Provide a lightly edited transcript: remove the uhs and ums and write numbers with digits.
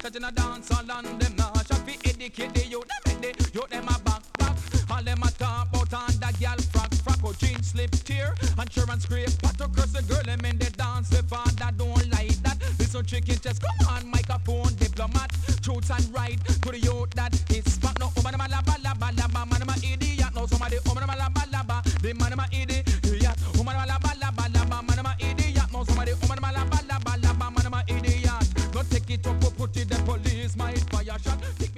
chat in a dance hall and them not chat fi educate the youth. Them make the youth them a back. All them a talk about on that gal frack or jeans slip tear and sure and scrape. But to curse the girl them in the dance the father don't like that. Listen chicken chest, come on microphone diplomat. Truth and right to the youth that is fuck. No woman them a laba laba laba. Man them a idiot. No somebody woman them a laba laba. The man them a idiot. Woman them a laba laba laba. Man them a idiot. No somebody woman them a laba laba laba. Man them a idiot. Don't take it up or put it the police might fire shot.